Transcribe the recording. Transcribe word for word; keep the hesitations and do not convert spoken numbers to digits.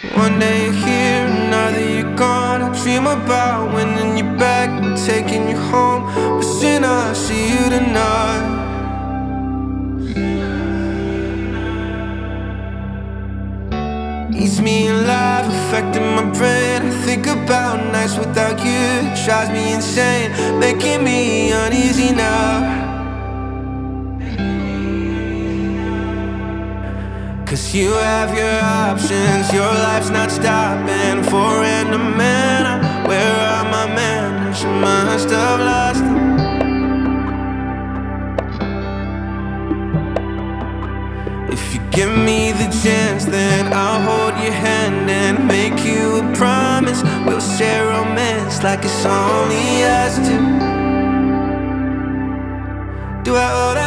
One day you're here, another you're gone. I dream about winning you back and taking you home. Wishing I see you tonight. Eats me alive, affecting my brain. I think about nights without you, it drives me insane, making me uneasy now. Cause you have your options, your life's not stopping. For random man, where are my manners? You must have lost them. If you give me the chance, then I'll hold your hand and make you a promise. We'll share romance like it's only us two. Do I owe that?